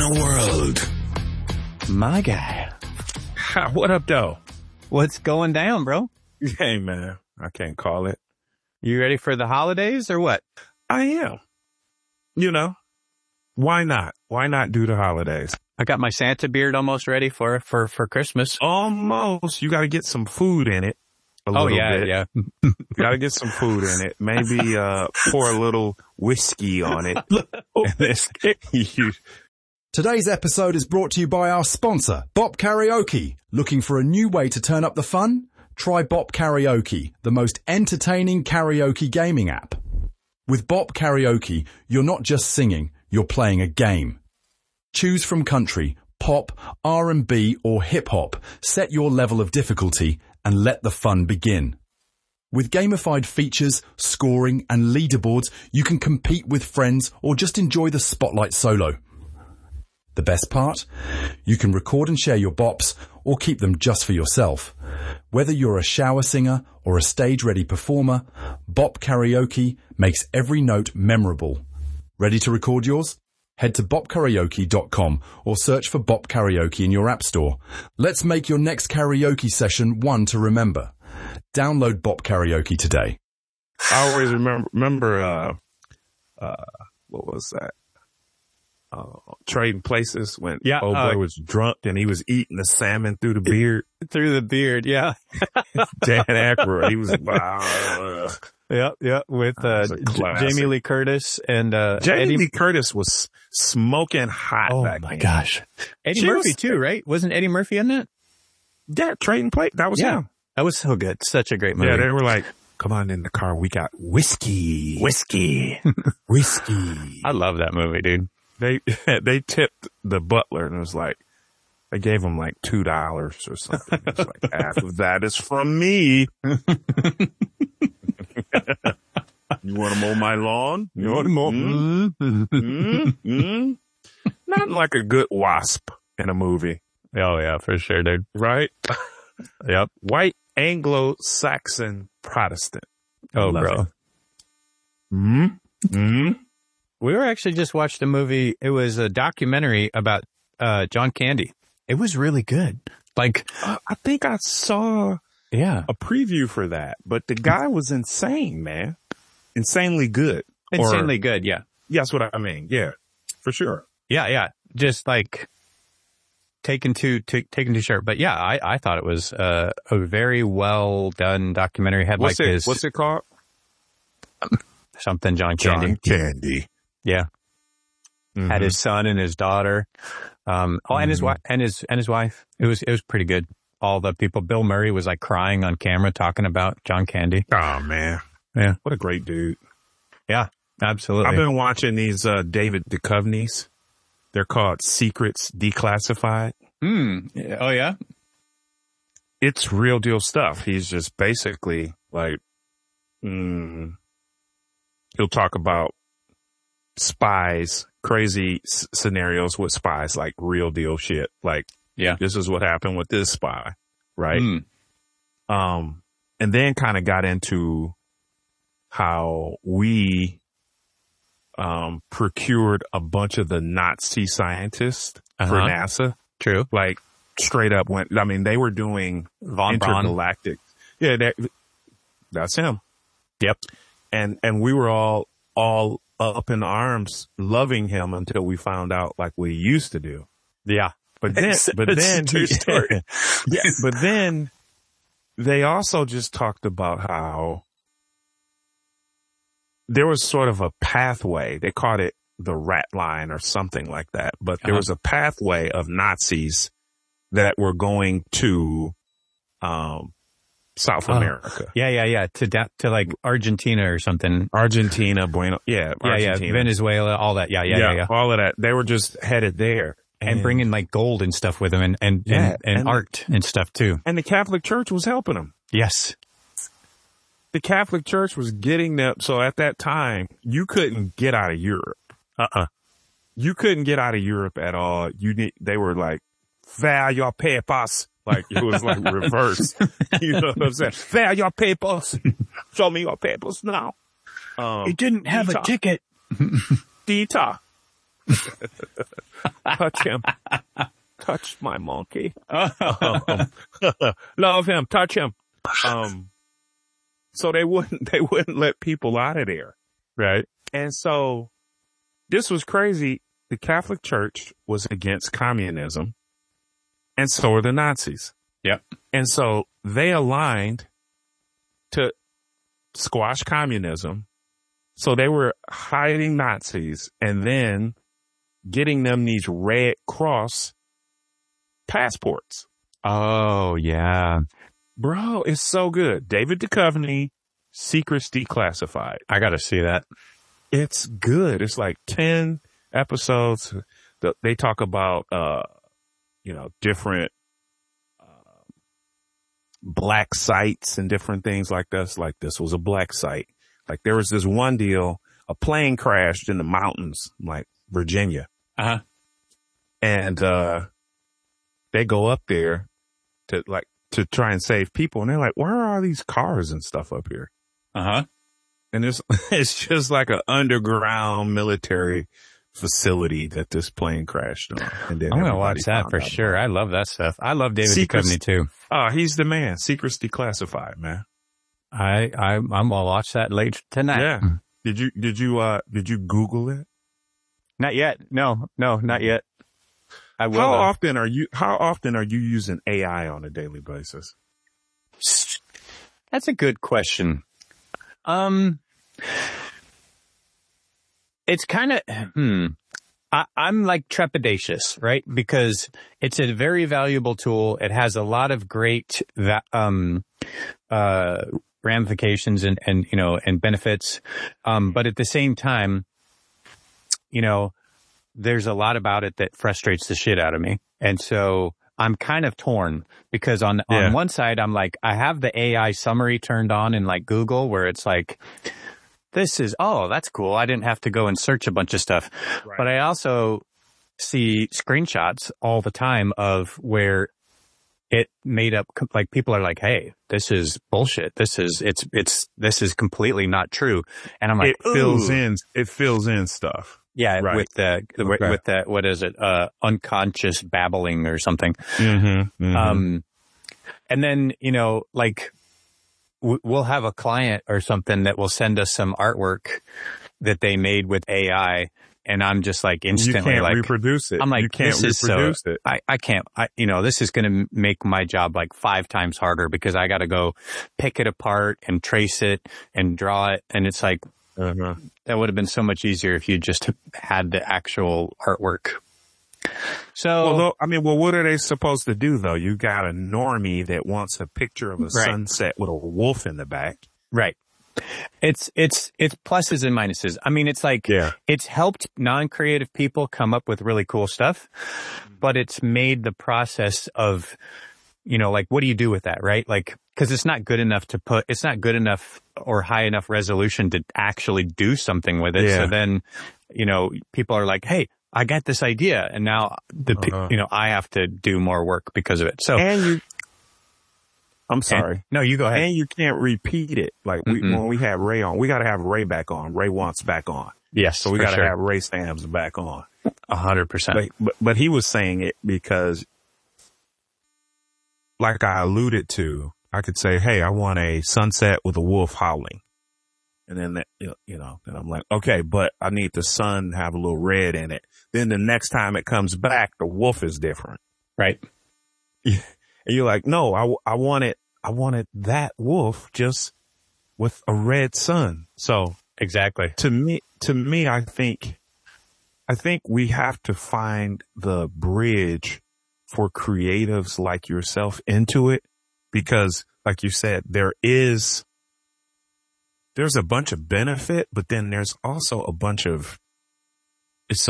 the world. My guy. What up, though? What's going down, bro? Hey, man. I can't call it. You ready for the holidays or what? I am. You know, why not? Why not do the holidays? I got my Santa beard almost ready for Christmas. Almost. You got to get some food in it. A little bit. Yeah. You got to get some food in it. Maybe pour a little whiskey on it. Today's episode is brought to you by our sponsor, Bop Karaoke. Looking for a new way to turn up the fun? Try Bop Karaoke, the most entertaining karaoke gaming app. With Bop Karaoke, you're not just singing, you're playing a game. Choose from country, pop, R&B or hip-hop. Set your level of difficulty and let the fun begin. With gamified features, scoring and leaderboards, you can compete with friends or just enjoy the spotlight solo. The best part? You can record and share your bops or keep them just for yourself. Whether you're a shower singer or a stage-ready performer, Bop Karaoke makes every note memorable. Ready to record yours? Head to bopkaraoke.com or search for Bop Karaoke in your app store. Let's make your next karaoke session one to remember. Download Bop Karaoke today. I always remember what was that? Trading Places when old boy was drunk and he was eating the salmon through the beard. Through the beard, yeah. Dan Aykroyd, he was wow. Yeah, with Jamie Lee Curtis and Jamie Lee Curtis was smoking hot. Oh back my then. gosh, Eddie Murphy too, right? Wasn't Eddie Murphy in that? Yeah, Trading Places. That was him. That was so good. Such a great movie. Yeah, they were like, "Come on in the car. We got whiskey." I love that movie, dude. They tipped the butler and it was like, they gave him like $2 or something. It was like, half of that is from me. You want to mow my lawn? You want to mow? Nothing like a good wasp in a movie. Oh yeah, for sure, dude. Right? Yep. White Anglo-Saxon Protestant. Oh, bro. We were actually just watched a movie. It was a documentary about John Candy. It was really good. Like, I think I saw a preview for that, but the guy was insane, man. Insanely good. Insanely good, yeah. Yeah, that's what I mean. Yeah, for sure. Yeah. Just like taken too short. But yeah, I thought it was a very well done documentary. Had What's it called? Something John Candy. John Candy. Yeah. Mm-hmm. Had his son and his daughter. And his wife and his wife. It was pretty good. All the people. Bill Murray was like crying on camera talking about John Candy. Oh man. Yeah. What a great dude. Yeah, absolutely. I've been watching these David Duchovny's. They're called Secrets Declassified. Oh yeah. It's real deal stuff. He's just basically like, he'll talk about spies, crazy scenarios with spies, like real deal shit. Like, this is what happened with this spy, right? And then kind of got into how we procured a bunch of the Nazi scientists for NASA. True. Like straight up went, I mean, they were doing Von Braun. intergalactic. Yeah, that's him. Yep. And we were all up in arms loving him until we found out like we used to do. Yeah. But then true story. Yeah, but then they also just talked about how there was sort of a pathway. They called it the rat line or something like that. But there was a pathway of Nazis that were going to South America. Yeah. To like Argentina or something. Argentina, Argentina. Venezuela, all that. Yeah. All of that. They were just headed there. And bringing like gold and stuff with them and art and stuff too. And the Catholic Church was helping them. Yes. The Catholic Church was getting them. So at that time, you couldn't get out of Europe. You couldn't get out of Europe at all. They were like, "Fair your papers." Like it was like reverse. You know what I'm saying? "Fair your papers. Show me your papers now." He didn't have a ticket. Dita. Touch him. Touch my monkey. Love him. Touch him. So they wouldn't let people out of there. Right. And so this was crazy. The Catholic Church was against communism, and so were the Nazis. Yep. And so they aligned to squash communism. So they were hiding Nazis and then getting them these Red Cross passports. Oh, yeah. Bro, it's so good. David Duchovny, Secrets Declassified. I got to see that. It's good. It's like 10 episodes. They talk about, different black sites and different things like this. Like this was a black site. Like there was this one deal, a plane crashed in the mountains, like Virginia. Uh-huh. And they go up there to try and save people. And they're like, where are all these cars and stuff up here? Uh-huh. And it's just like an underground military facility that this plane crashed on. And then I'm going to watch that for sure. I love that stuff. I love David Duchovny too. Oh, he's the man. Secrets Declassified, man. I'm going to watch that later tonight. Yeah. Did you Google it? Not yet. No, not yet. I will. How often are you using AI on a daily basis? That's a good question. It's kind of, I'm like trepidatious, right? Because it's a very valuable tool. It has a lot of great, ramifications and benefits. But at the same time, there's a lot about it that frustrates the shit out of me. And so I'm kind of torn because on one side, I'm like, I have the AI summary turned on in like Google where it's like, that's cool. I didn't have to go and search a bunch of stuff. Right. But I also see screenshots all the time of where it made up, like people are like, hey, this is bullshit. This is completely not true. And I'm like, it fills in stuff. Yeah. Right. With the, what is it? Unconscious babbling or something. Mm-hmm, mm-hmm. And then, we'll have a client or something that will send us some artwork that they made with AI. And I'm just like instantly you can't reproduce it. I'm like, you can't reproduce it. I can't, this is going to make my job like 5 times harder because I got to go pick it apart and trace it and draw it. And it's like, that would have been so much easier if you just had the actual artwork. So, what are they supposed to do though? You got a normie that wants a picture of a sunset with a wolf in the back. Right. It's pluses and minuses. I mean, it's like, it's helped non-creative people come up with really cool stuff, but it's made the process of, like, what do you do with that? Right. Like, cause it's not good enough or high enough resolution to actually do something with it. Yeah. So then, people are like, hey, I got this idea, and now I have to do more work because of it. So, I'm sorry. No, you go ahead. And you can't repeat it. Like when we had Ray on, we got to have Ray back on. Ray wants back on. Yes, so we got to have Ray Stamps back on. 100%. But he was saying it because, like I alluded to, I could say, "Hey, I want a sunset with a wolf howling." And then then I'm like, okay, but I need the sun to have a little red in it. Then the next time it comes back, the wolf is different. Right. And you're like, no, I wanted that wolf just with a red sun. So exactly. To me, I think we have to find the bridge for creatives like yourself into it, because like you said, there's a bunch of benefit, but then there's also a bunch of, it's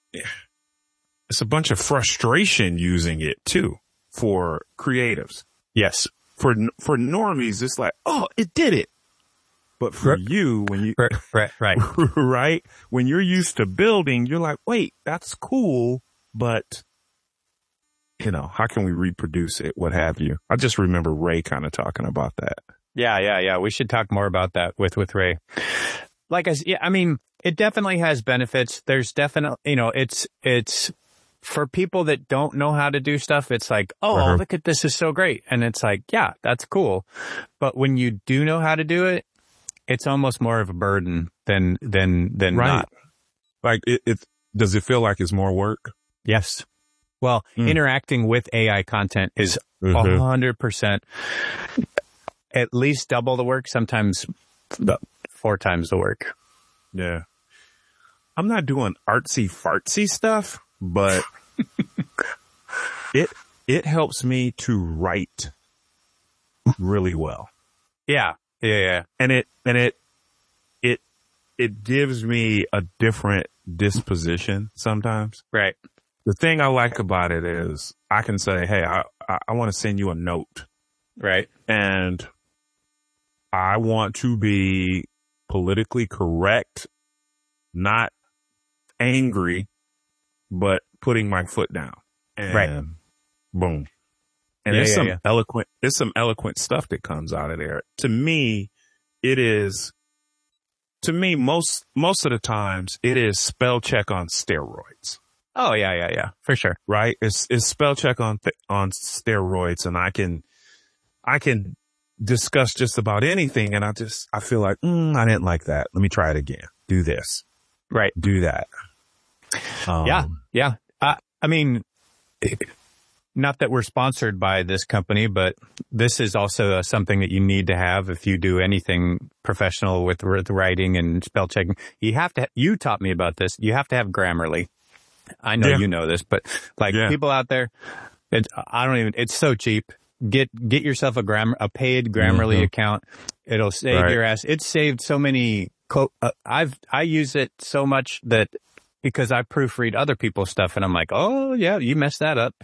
a bunch of frustration using it too for creatives. Yes. For normies, it's like, oh, it did it. But for you, when you, right. right. When you're used to building, you're like, wait, that's cool. But how can we reproduce it? What have you? I just remember Ray kind of talking about that. Yeah. We should talk more about that with Ray. it definitely has benefits. There's definitely, it's for people that don't know how to do stuff. It's like, oh, look at this is so great. And it's like, yeah, that's cool. But when you do know how to do it, it's almost more of a burden than not. Like does it feel like it's more work? Yes. Well, interacting with AI content is 100%, at least double the work, sometimes 4 times the work. Yeah. I'm not doing artsy fartsy stuff, but it helps me to write really well. Yeah. And it gives me a different disposition sometimes. Right. The thing I like about it is I can say, hey, I want to send you a note. Right. And I want to be politically correct, not angry, but putting my foot down. And boom. And there's some eloquent stuff that comes out of there. To me, most of the times it is spell check on steroids. Oh yeah, for sure. Right? It's spell check on steroids, and I can discuss just about anything, and I feel like I didn't like that. Let me try it again. Do this. Right. Do that. Yeah. I mean, not that we're sponsored by this company, but this is also something that you need to have if you do anything professional with writing and spell checking. You taught me about this. You have to have Grammarly. I know you know this, but people out there, it's so cheap. Get yourself a paid Grammarly account. It'll save your ass. It's saved so many I use it so much that because I proofread other people's stuff and I'm like, oh yeah, you messed that up.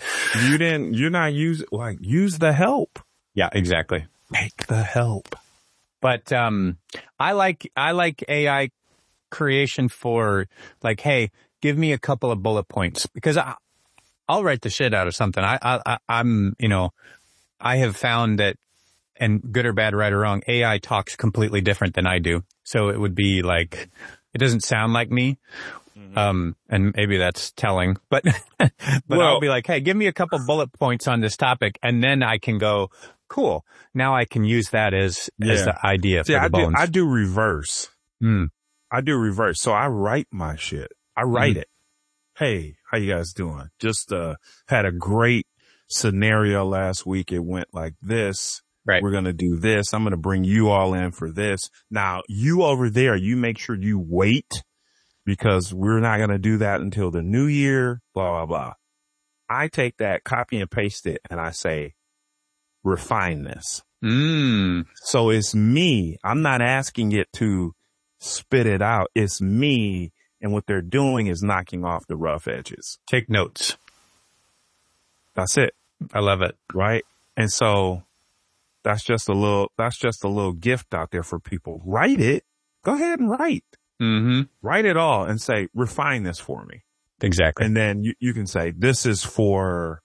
Use the help. Yeah, exactly. Make the help. But, I like AI creation for like, hey, give me a couple of bullet points because I'll write the shit out of something. I'm, I have found that, and good or bad, right or wrong, AI talks completely different than I do. So it would be like, it doesn't sound like me. And maybe that's telling, but I'll be like, hey, give me a couple bullet points on this topic. And then I can go, cool. Now I can use that as the idea for the bones. I do reverse. I do reverse. So I write my shit. I write it. Hey, how you guys doing? Just, had a great scenario last week. It went like this. Right. We're going to do this. I'm going to bring you all in for this. Now you over there, you make sure you wait because we're not going to do that until the new year, blah, blah, blah. I take that, copy and paste it, and I say, refine this. So it's me. I'm not asking it to spit it out. It's me. And what they're doing is knocking off the rough edges. Take notes. That's it. I love it. Right. And so that's just a little gift out there for people. Write it. Go ahead and write. Write it all and say, refine this for me. Exactly. And then you can say, this is for,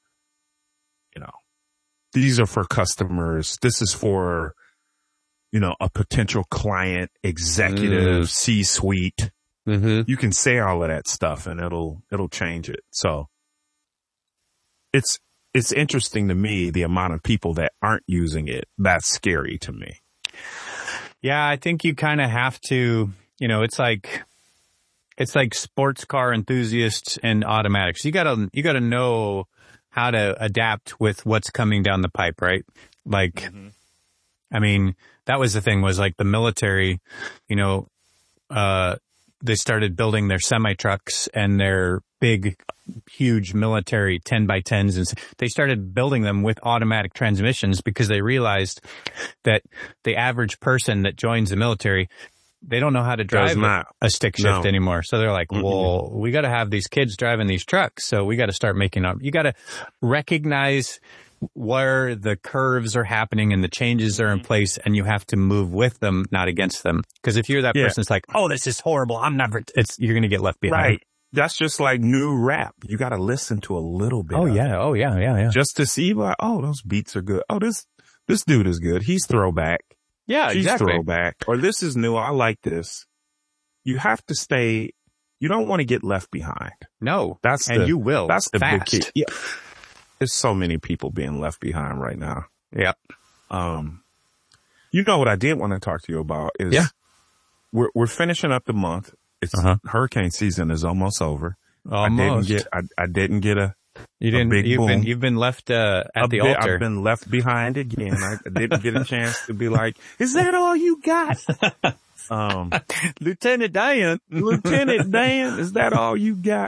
these are for customers. This is for, a potential client, executive, C-suite. You can say all of that stuff and it'll change it. So it's interesting to me, the amount of people that aren't using it. That's scary to me. Yeah. I think you kind of have to, it's like sports car enthusiasts and automatics. You gotta know how to adapt with what's coming down the pipe, right? Like, I mean, that was the thing was like the military, they started building their semi-trucks and their big, huge military 10x10s. And they started building them with automatic transmissions because they realized that the average person that joins the military, they don't know how to drive a stick shift anymore. So they're like, well, we got to have these kids driving these trucks. So we got to start you got to recognize where the curves are happening and the changes are in place, and you have to move with them, not against them. Because if you're that person that's like, oh, this is horrible, you're going to get left behind. Right. That's just like new rap. You got to listen to a little bit. Oh, yeah. Oh, yeah. Just to see, like, oh, those beats are good. Oh, this dude is good. He's throwback. Yeah, She's exactly. throwback. Or this is new. I like this. you have to stay. You don't want to get left behind. No, and you will. That's the fast. big key. Yeah. There's so many people being left behind right now. Yeah. You know what I did want to talk to you about is we're finishing up the month. It's hurricane season is almost over. Almost. I didn't get a big boom. You've been left at the altar. I've been left behind again. I didn't get a chance to be like, is that all you got? Lieutenant Dan, is that all you got?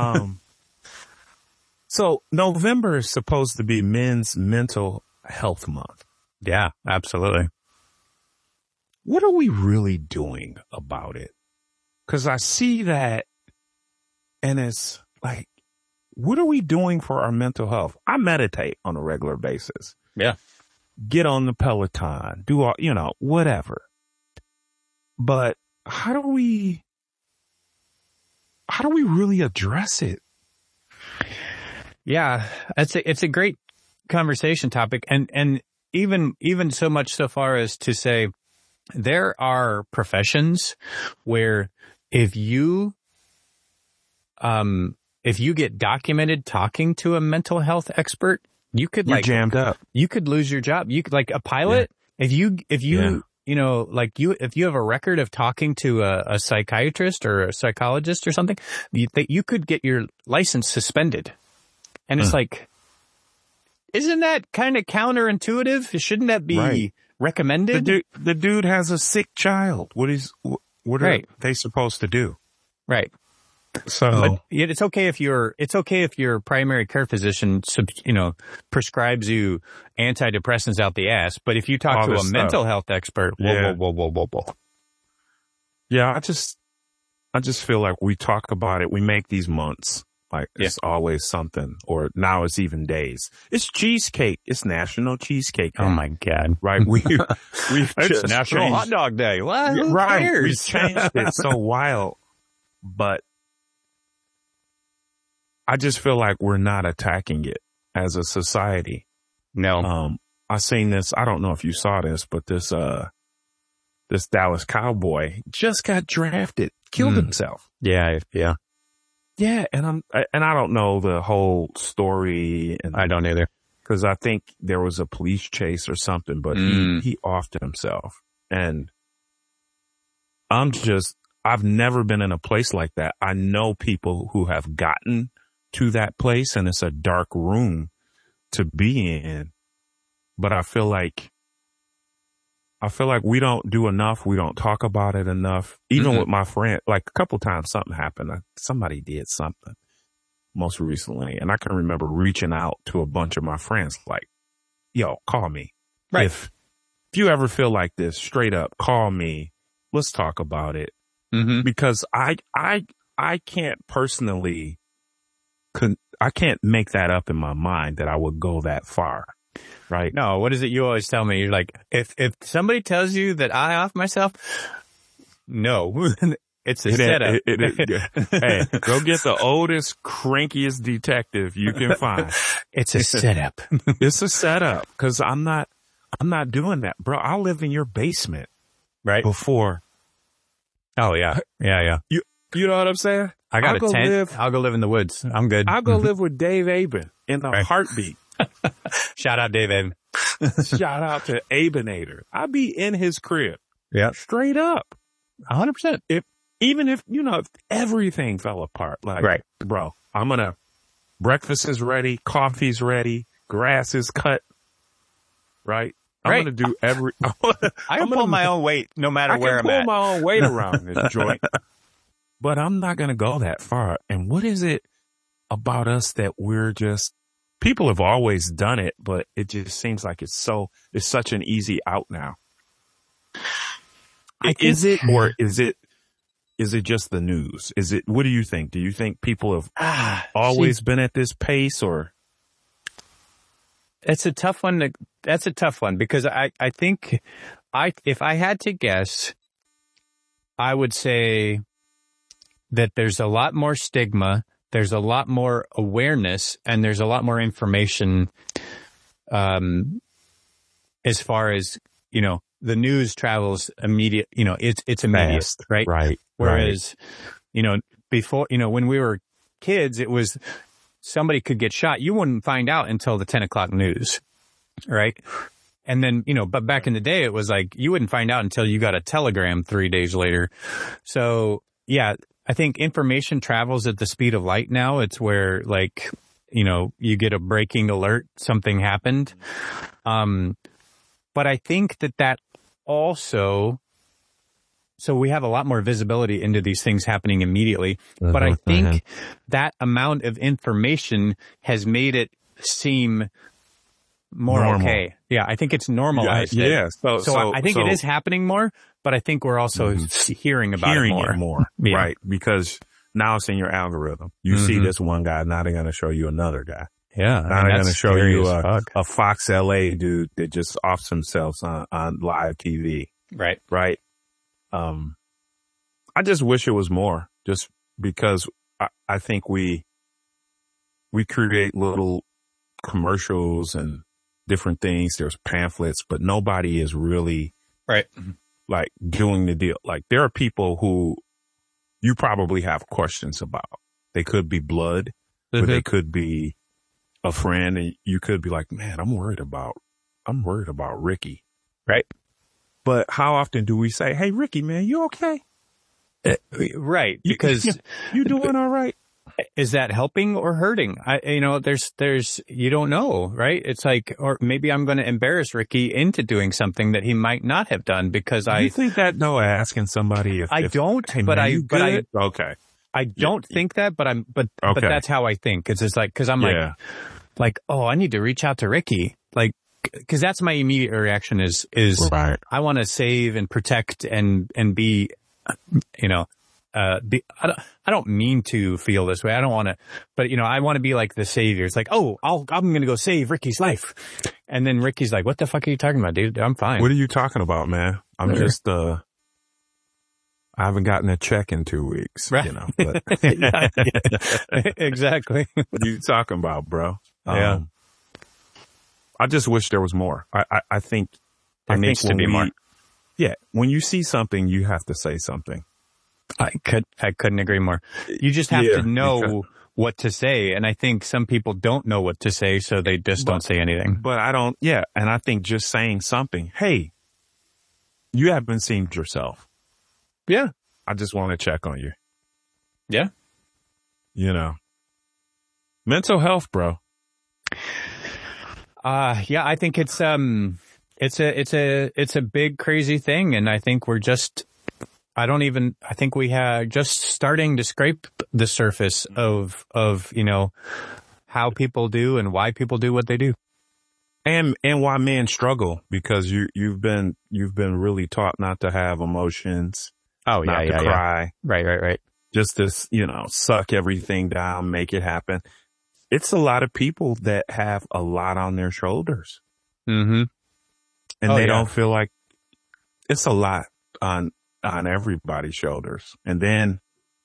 So November is supposed to be Men's Mental Health Month. Yeah, absolutely. What are we really doing about it? Because I see that, and it's like, what are we doing for our mental health? I meditate on a regular basis. Yeah. Get on the Peloton, do all, whatever. But how do we really address it? Yeah, it's a great conversation topic. And even so much so far as to say, there are professions where if you get documented talking to a mental health expert, you're jammed up. You could lose your job. You could, like a pilot, if you have a record of talking to a psychiatrist or a psychologist or something, you could get your license suspended. And it's like, isn't that kind of counterintuitive? Shouldn't that be recommended? The dude has a sick child. What are they supposed to do? Right. So but it's okay if your primary care physician, prescribes you antidepressants out the ass. But if you talk to a mental health expert, whoa. Yeah, I just feel like we talk about it. We make these months like it's always something, or now it's even days. It's cheesecake. It's National Cheesecake Day. Oh my God! Right? We've it's National Hot Dog Day. What? Who cares? We've changed it so wild, but I just feel like we're not attacking it as a society. No. I seen this. I don't know if you saw this, but this Dallas Cowboy just got drafted, killed himself. Yeah. And I don't know the whole story, and I don't either, because I think there was a police chase or something, but he offed himself, and I've never been in a place like that. I know people who have gotten to that place, and it's a dark room to be in. But I feel like we don't do enough. We don't talk about it enough. Even with my friend, like a couple times something happened. Somebody did something most recently, and I can remember reaching out to a bunch of my friends like, yo, call me. Right. If you ever feel like this, straight up, call me. Let's talk about it. Because I can't personally, I can't make that up in my mind that I would go that far. Right. No, what is it you always tell me? You're like, if somebody tells you that I off myself, no, it's a setup. Hey, go get the oldest, crankiest detective you can find. It's a setup. It's a setup, because I'm not doing that, bro. I'll live in your basement, right? Before. Oh yeah. You know what I'm saying? I got a tent. I'll go live in the woods. I'm good. I'll go live with Dave Aben in a heartbeat. Shout out Dave Aben. Shout out to Abenator. I'll be in his crib. Yeah. Straight up. 100%. Even if everything fell apart, like, right, bro, breakfast is ready, coffee's ready, grass is cut. Right. I'm going to do I can pull my own weight no matter where I'm at. I can pull my own weight around this joint. But I'm not going to go that far. And what is it about us that people have always done it, but it just seems like it's such an easy out now. Is it just the news? What do you think? Do you think people have always been at this pace, or? It's a tough one. That's a tough one, because I think if I had to guess, I would say that there's a lot more stigma, there's a lot more awareness, and there's a lot more information, as far as, the news travels immediate, it's immediate, fast. right? Right. Whereas, before, when we were kids, it was somebody could get shot. You wouldn't find out until the 10 o'clock news, right? And then, but back in the day, it was like you wouldn't find out until you got a telegram 3 days later. So, yeah, I think information travels at the speed of light now. It's where, like, you get a breaking alert, something happened. But I think that also, so we have a lot more visibility into these things happening immediately. But I think that amount of information has made it seem more normal. Okay. Yeah, I think it's normalized. Yeah. So I think it is happening more, but I think we're also hearing about it more. Yeah. Right. Because now it's in your algorithm. You see this one guy, now they're going to show you another guy. Yeah. Now they're going to show you a Fox LA dude that just offs themselves on live TV. Right. Right. I just wish it was more, just because I think we create little commercials and different things. There's pamphlets, but nobody is really like doing the deal. Like there are people who you probably have questions about. They could be blood, but they could be a friend, and you could be like, man, I'm worried about Ricky. Right. But how often do we say, hey, Ricky, man, you okay? Right. Because you doing all right? Is that helping or hurting? There's, you don't know, right? It's like, or maybe I'm going to embarrass Ricky into doing something that he might not have done because you think that, no, asking somebody if, I don't, hey, but man, okay. I don't think that, but that's how I think. It's just like, cause I'm like, oh, I need to reach out to Ricky. Like, cause that's my immediate reaction is right. I want to save and protect and be, I don't mean to feel this way. I don't want to, but I want to be like the savior. It's like, oh, I'm going to go save Ricky's life. And then Ricky's like, what the fuck are you talking about, dude? I'm fine. What are you talking about, man? I'm just, I haven't gotten a check in 2 weeks, right. But exactly. What are you talking about, bro? Yeah. I just wish there was more. I think there needs to be more. Yeah. When you see something, you have to say something. I couldn't agree more. You just have to know what to say. And I think some people don't know what to say, so they just don't say anything. But and I think just saying something, hey, you haven't seen yourself. Yeah. I just want to check on you. Yeah. Mental health, bro. Yeah, I think it's a big crazy thing. And I think we're just, I think we have just starting to scrape the surface of, how people do and why people do what they do. And why men struggle, because you've been really taught not to have emotions. Oh, not to cry. Yeah. Right. Just to, suck everything down, make it happen. It's a lot of people that have a lot on their shoulders. Mm-hmm. And they don't feel like it's a lot on everybody's shoulders. And then,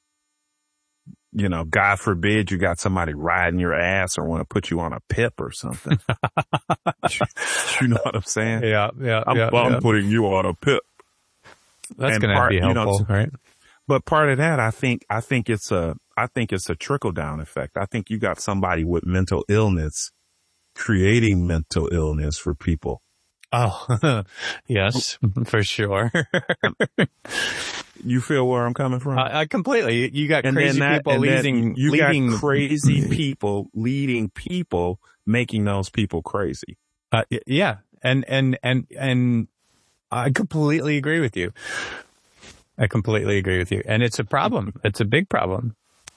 God forbid you got somebody riding your ass or want to put you on a pip or something. You know what I'm saying? Yeah. I'm putting you on a pip. That's going to be helpful, right? But part of that, I think it's a trickle down effect. I think you got somebody with mental illness creating mental illness for people. Oh, yes, for sure. You feel where I'm coming from? I completely. You got crazy people leading crazy people leading people, making those people crazy. Yeah, and I completely agree with you. And it's a problem. It's a big problem.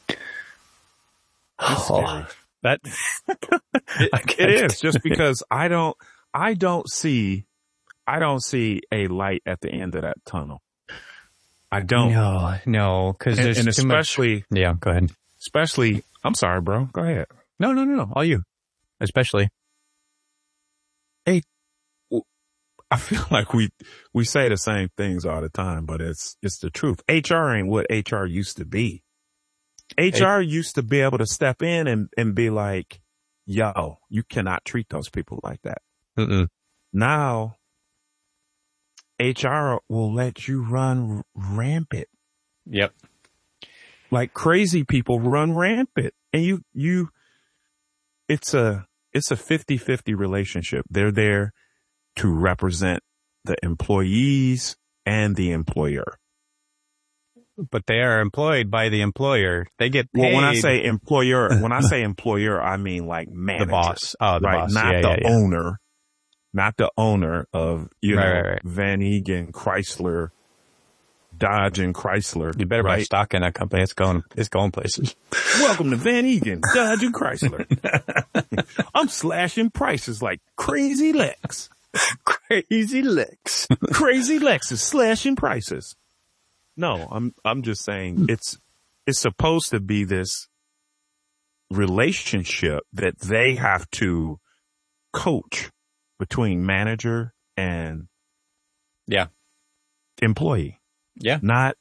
That it is, just because I don't see a light at the end of that tunnel. I don't. No, because there's and too especially much. Yeah, go ahead. Especially, I'm sorry, bro. Go ahead. No. All you. Especially. Hey, I feel like we say the same things all the time, but it's the truth. HR ain't what HR used to be. HR used to be able to step in and be like, yo, you cannot treat those people like that. Mm-mm. Now, HR will let you run rampant Yep. Like crazy people run rampant, and it's a 50-50 relationship. They're there to represent the employees and the employer. But they are employed by the employer. They get paid. Well, when I say employer, I mean like manager. The boss. Oh, the right? boss. Not the owner. Not the owner of, right. Van Egan, Chrysler, Dodge and Chrysler. You better buy stock in that company. It's going places. Welcome to Van Egan, Dodge and Chrysler. I'm slashing prices like Crazy Lex. Crazy Lex. Crazy Lex is slashing prices. No, I'm just saying it's supposed to be this relationship that they have to coach between manager and employee. Yeah. Not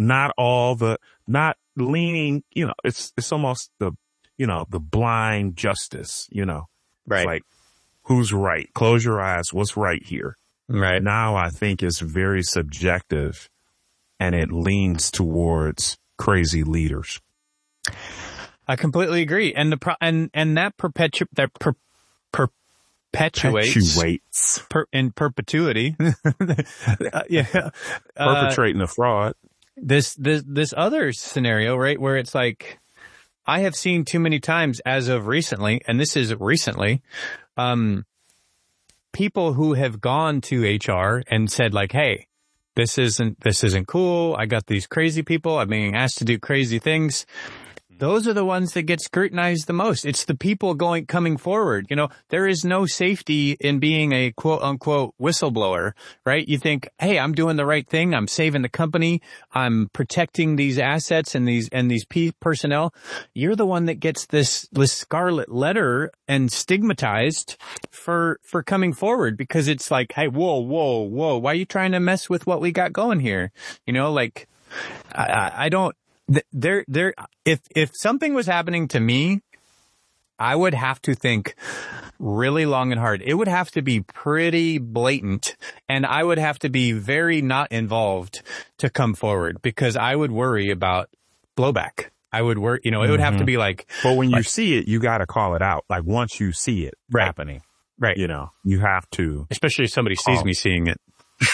leaning, it's almost the blind justice, Right. It's like, who's right? Close your eyes. What's right here? Right. Now I think it's very subjective, and it leans towards crazy leaders. I completely agree. And that perpetuates in perpetuity. Perpetrating a fraud. This other scenario, right, where it's like, I have seen too many times as of recently, and this is recently, people who have gone to HR and said like, hey, this isn't cool. I got these crazy people. I'm being asked to do crazy things. Those are the ones that get scrutinized the most. It's the people coming forward. There is no safety in being a quote unquote whistleblower, right? You think, hey, I'm doing the right thing. I'm saving the company. I'm protecting these assets and these personnel. You're the one that gets this scarlet letter and stigmatized for coming forward, because it's like, hey, whoa. Why are you trying to mess with what we got going here? I don't. If something was happening to me, I would have to think really long and hard. It would have to be pretty blatant, and I would have to be very not involved to come forward, because I would worry about blowback. I would worry, it would have to be like. But when you see it, you got to call it out. Like once you see it happening, right? You have to. Especially if somebody sees me seeing it.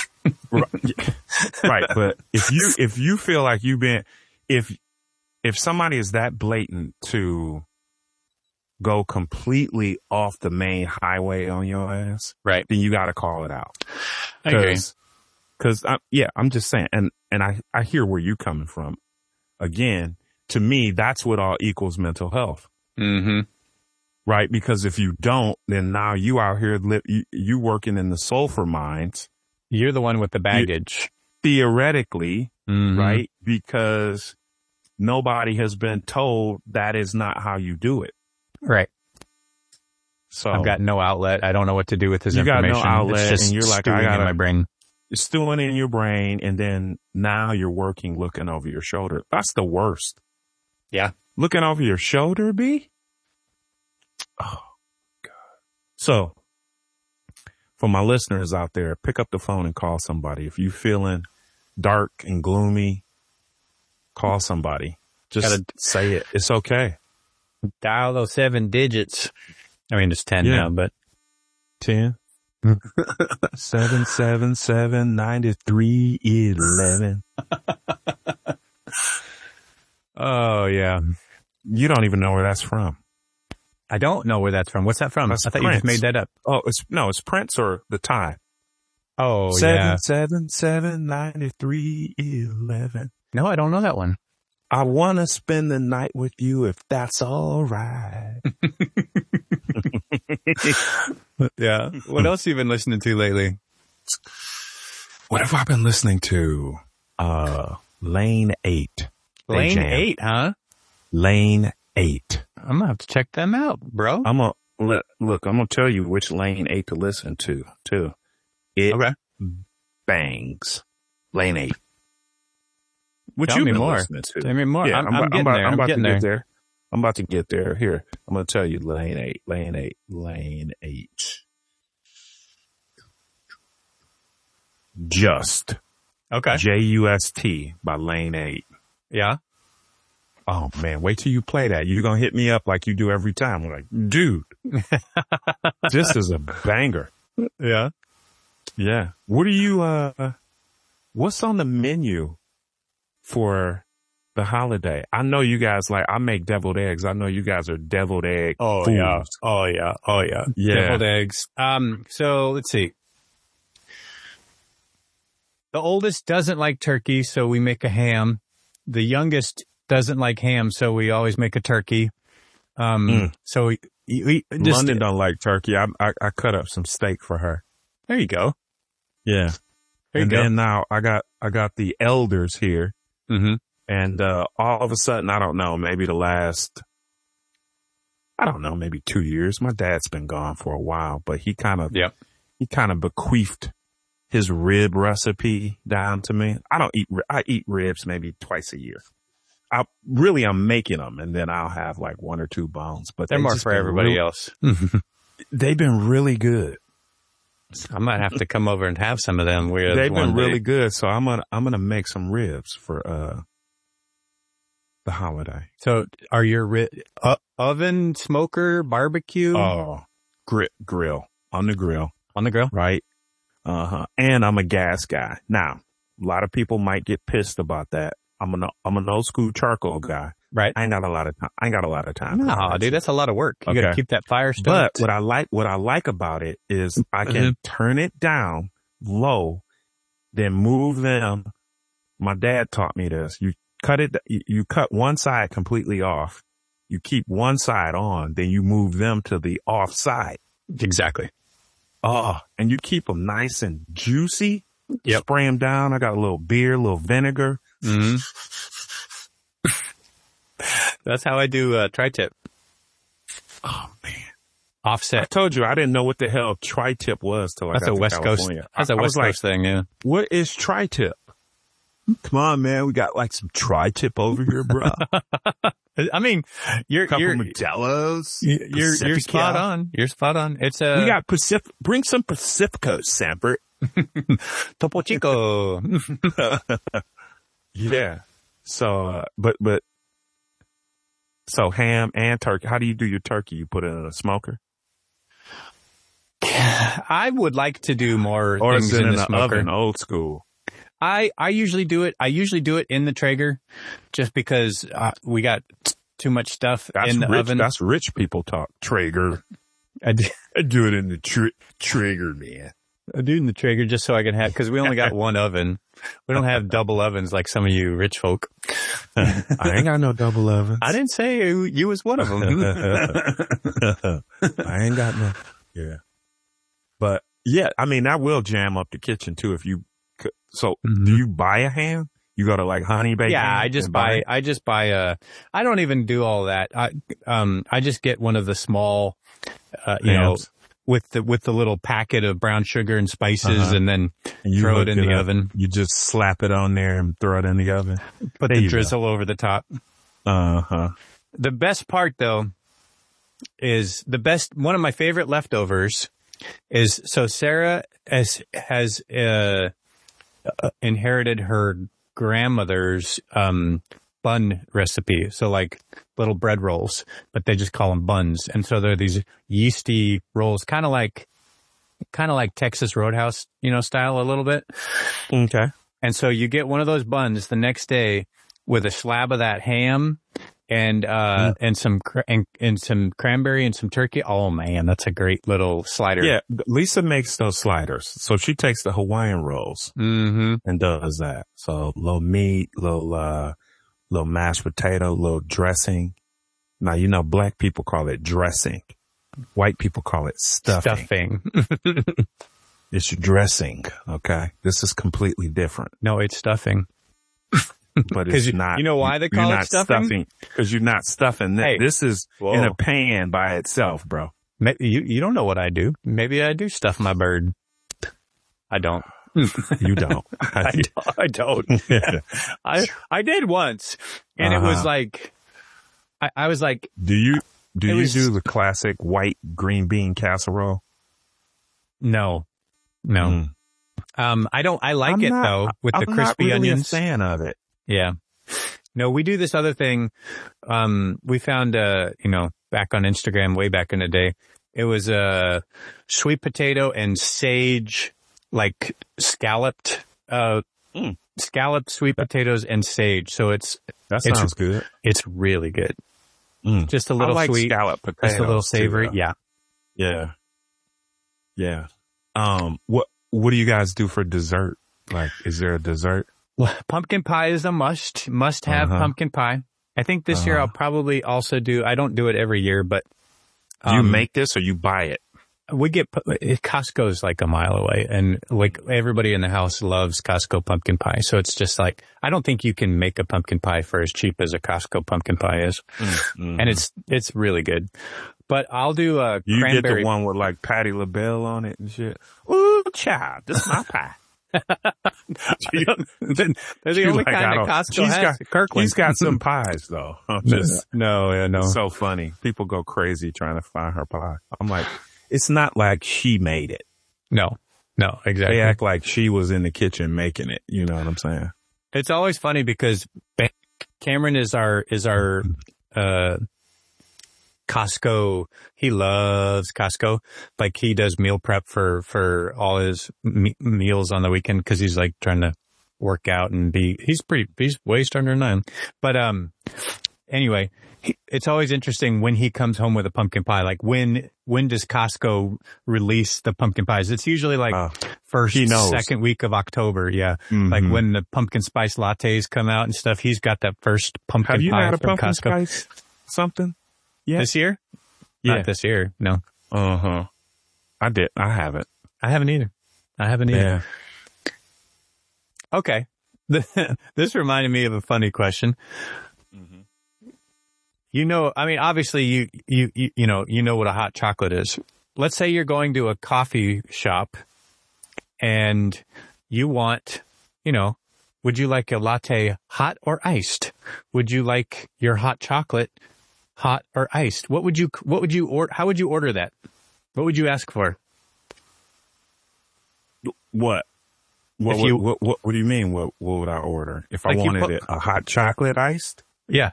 Right, but if you feel like you've been. If somebody is that blatant to go completely off the main highway on your ass, right, then you got to call it out. I agree. Because I'm just saying, and I hear where you're coming from. Again, to me, that's what all equals mental health. Mm-hmm. Right, because if you don't, then now you out here you working in the sulfur mines. You're the one with the baggage. Theoretically, right? Because nobody has been told that is not how you do it. Right. So I've got no outlet. I don't know what to do with this information. You got no outlet, it's just and you're like, stewing in my brain. It's stewing in your brain, and then now you're working looking over your shoulder. That's the worst. Yeah. Looking over your shoulder, B? Oh, God. So, for my listeners out there, pick up the phone and call somebody. If you're feeling dark and gloomy, call somebody. Just say it. It's okay. Dial those 7 digits. I mean, it's 10 now, but 10 777-9311. Oh yeah. You don't even know where that's from. I don't know where that's from. What's that from? That's I thought Prince. You just made that up. Oh, it's Prince or The Tie. Oh, yeah. 777-9311. No, I don't know that one. I want to spend the night with you if that's all right. Yeah. What else have you been listening to lately? What have I been listening to? Lane 8. Lane 8, huh? Lane 8. I'm going to have to check them out, bro. I'm going to tell you which Lane 8 to listen to, too. It bangs. Lane 8. What Tell you me been more. listening to? Tell me more. Yeah, I'm getting there. I'm about to get there. I'm about to get there. Here, I'm going to tell you Lane 8. Lane 8. Lane 8. Just. Okay. Just by Lane 8. Yeah. Oh man, wait till you play that. You're going to hit me up like you do every time. I'm like, dude, this is a banger. Yeah. Yeah. What are you, what's on the menu for the holiday? I know you guys I make deviled eggs. I know you guys are deviled egg fools. Yeah. Oh yeah. Deviled eggs. So let's see. The oldest doesn't like turkey, so we make a ham. The youngest doesn't like ham, so we always make a turkey. So we just, London don't like turkey. I cut up some steak for her. There you go. Yeah. There you and go. then now I got the elders here. Mm-hmm. And all of a sudden, I don't know, maybe maybe 2 years. My dad's been gone for a while, but he kind of bequeathed his rib recipe down to me. I eat ribs maybe twice a year. I'm making them, and then I'll have like 1 or 2 bones, but they're more for everybody else. They've been really good. I might have to come over and have some of them. They've been really good. So I'm going to make some ribs for, the holiday. So are your oven, smoker, barbecue? Oh, grill on the grill. On the grill? Right. And I'm a gas guy. Now, a lot of people might get pissed about that. I'm an old school charcoal guy. Right. I ain't got a lot of time. No, dude, that's a lot of work. You got to keep that fire stoked. But what I like about it is I can turn it down low, then move them. My dad taught me this. You cut one side completely off. You keep one side on, then you move them to the off side. Exactly. Oh, and you keep them nice and juicy. Yep. Spray them down. I got a little beer, a little vinegar. Mm-hmm. That's how I do tri-tip. Oh man. Offset. I told you I didn't know what the hell tri-tip was till I got to West California. Coast. That's a West Coast thing, yeah. What is tri-tip? Come on, man. We got like some tri-tip over here, bro. I mean, you're Modelo's. You're spot on. You're spot on. It's we got bring some Pacificos, Sanford. Topo Chico. Yeah. So, so ham and turkey. How do you do your turkey? You put it in a smoker? I would like to do more or things is it in the smoker. Oven, old school? I usually do it. I usually do it in the Traeger, just because we got too much stuff in the oven. That's rich people talk. Traeger. I do it in the Traeger, man. I do it in the Traeger just so I can have, because we only got one oven. We don't have double ovens like some of you rich folk. I ain't got no double ovens. I didn't say you was one of them. I ain't got no. Yeah. But yeah, I mean, that will jam up the kitchen too if you. So do you buy a ham? You go to like Honey Baked? Yeah, I just buy I don't even do all that. I just get one of the small, with the little packet of brown sugar and spices, and then throw it in the oven. You just slap it on there and throw it in the oven. Put the drizzle over the top. The best part though is one of my favorite leftovers is, so Sarah has inherited her grandmother's bun recipe. So like little bread rolls, but they just call them buns. And so they're these yeasty rolls, kind of like Texas Roadhouse, style a little bit. Okay. And so you get one of those buns the next day with a slab of that ham and some cranberry and some turkey. Oh man, that's a great little slider. Yeah, Lisa makes those sliders. So she takes the Hawaiian rolls and does that. So little meat, little mashed potato, little dressing. Now black people call it dressing. White people call it stuffing. It's dressing. Okay, this is completely different. No, it's stuffing. But it's not. You know why they call it stuffing? Because you're not stuffing that. Hey, this is in a pan by itself, bro. Maybe you don't know what I do. Maybe I do stuff my bird. I don't. You don't. I don't. I did once, and it was like, I was like, do you do the classic white green bean casserole? No. I don't. I like it though with the crispy I'm not really onions. a fan of it. Yeah. No, we do this other thing. We found, back on Instagram way back in the day, it was a sweet potato and sage, like scalloped sweet potatoes and sage. So that sounds good. It's really good. Just a little I like sweet, scalloped potatoes, just a little savory. Too, yeah. What do you guys do for dessert? Like, is there a dessert? Well, pumpkin pie is a must have pumpkin pie. I think this year I'll probably also I don't do it every year, but. Do you make this or you buy it? We get, Costco's like a mile away, and like everybody in the house loves Costco pumpkin pie. So it's just like, I don't think you can make a pumpkin pie for as cheap as a Costco pumpkin pie is. And it's really good. But I'll do a You cranberry. get the one with like Patti LaBelle on it and shit. Ooh, child, this is my pie. They're the only kind that Costco has. Kirkland. He's got some pies though. No. So funny. People go crazy trying to find her pie. I'm like, it's not like she made it. No, exactly. They act like she was in the kitchen making it. You know what I'm saying? It's always funny because Cameron is our Costco. He loves Costco. Like he does meal prep for all his meals on the weekend because he's like trying to work out and he's way stronger than I am. But, anyway, it's always interesting when he comes home with a pumpkin pie. Like when does Costco release the pumpkin pies? It's usually like second week of October. Yeah. Mm-hmm. Like when the pumpkin spice lattes come out and stuff, he's got that first pumpkin pie. Have you had a from pumpkin Costco. Spice something? Yeah. This year? Yeah. Not this year. No. I haven't. I haven't either. Yeah. Okay. This reminded me of a funny question. Obviously you know what a hot chocolate is. Let's say you're going to a coffee shop and you want, would you like a latte hot or iced? Would you like your hot chocolate hot or iced? What would you order? How would you order that? What would you ask for? What do you mean? What would I order if I wanted it a hot chocolate iced? Yeah.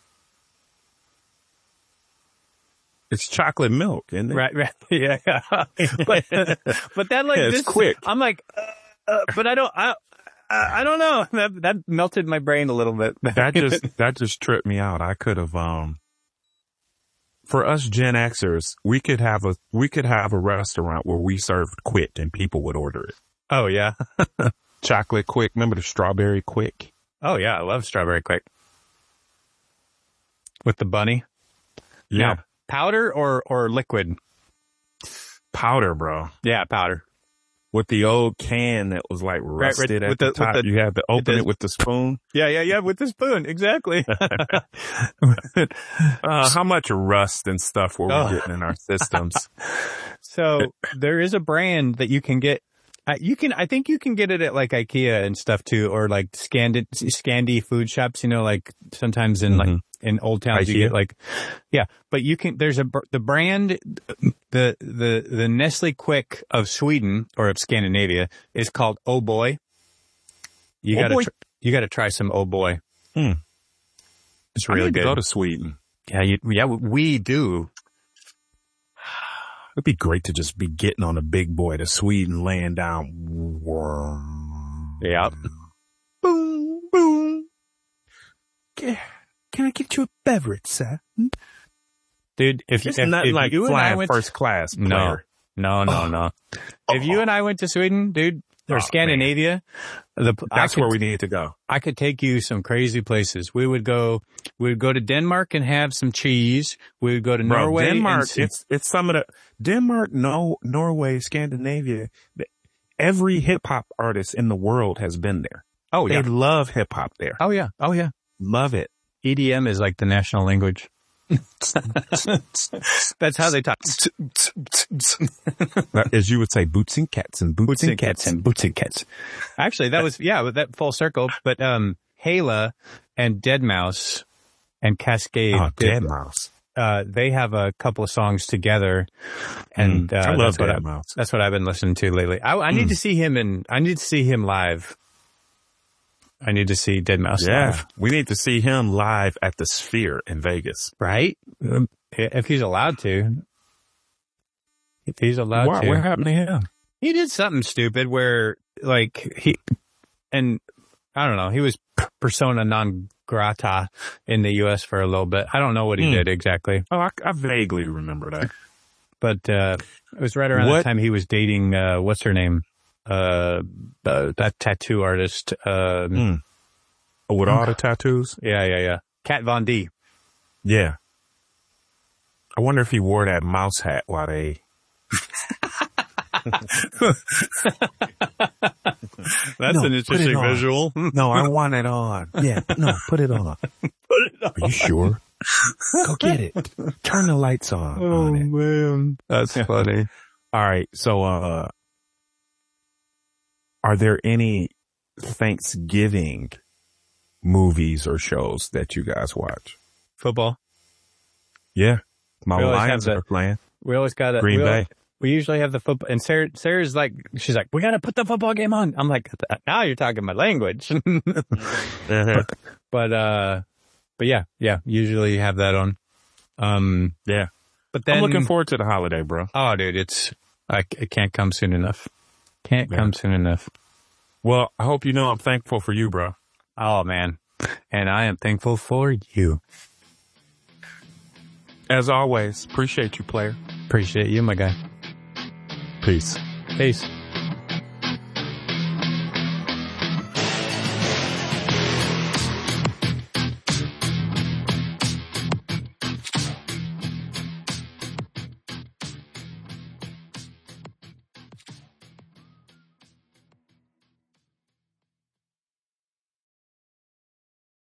It's chocolate milk, isn't it? Right. Yeah. but that it's quick. I'm like, but I don't know. That melted my brain a little bit. That just tripped me out. I could have, for us Gen Xers, we could have a restaurant where we served Quit and people would order it. Oh yeah. Chocolate Quick. Remember the strawberry Quick? Oh yeah. I love strawberry Quick. With the bunny. Yeah. Now, powder or liquid? Powder, bro. Yeah, powder. With the old can that was like rusted at the top. You had to open it with the spoon. Yeah, with the spoon. Exactly. How much rust and stuff were we getting in our systems? So there is a brand that you can get. I think you can get it at like IKEA and stuff too, or like Scandi food shops, like sometimes in like in old towns you get like, yeah, but you can, there's the brand, the Nestle Quick of Sweden or of Scandinavia is called Oh Boy. You gotta try some Oh Boy. It's really good. Go to Sweden. Yeah, we do. It'd be great to just be getting on a big boy to Sweden, laying down. Yeah. Boom, boom. Can I get you a beverage, sir? Dude, if like you and I went first class player. No. If you and I went to Sweden, dude, or Scandinavia, that's where we need to go. I could take you some crazy places. We would go to Denmark and have some cheese. We would go to Norway. Denmark, it's some of the Denmark, Norway, Scandinavia. Every hip hop artist in the world has been there. Oh yeah, they love hip hop there. Oh yeah, love it. EDM is like the national language. That's how they talk. As you would say, boots and cats and boots and cats and boots and cats. Actually, that was, with that full circle. But, Hala and Deadmau5 and Cascade. Oh, Deadmau5. They have a couple of songs together. And, I love Deadmau5. That's what I've been listening to lately. I need to see him live. I need to see Deadmau5 live. We need to see him live at the Sphere in Vegas. Right? If he's allowed to. If he's allowed to. What happened to him? He did something stupid where, like, and I don't know, he was persona non grata in the U.S. for a little bit. I don't know what he did exactly. Oh, I vaguely remember that. But it was right around the time he was dating, what's her name? That tattoo artist. With all the tattoos? Yeah. Kat Von D. Yeah. I wonder if he wore that mouse hat while they... That's an interesting visual. No, I want it on. Yeah, no, put it on. Are you sure? Go get it. Turn the lights on. Oh, man. That's funny. All right. So, are there any Thanksgiving movies or shows that you guys watch? Football. Yeah. My Lions are playing. We always got Green Bay. We usually have the football, and Sarah's like, she's like, we got to put the football game on. I'm like, now you're talking my language. But yeah, usually have that on. Yeah. But then I'm looking forward to the holiday, bro. Oh, dude, it can't come soon enough. Come soon enough. Well, I hope you know I'm thankful for you, bro. Oh, man. And I am thankful for you. As always, appreciate you, player. Appreciate you, my guy. Peace. Peace.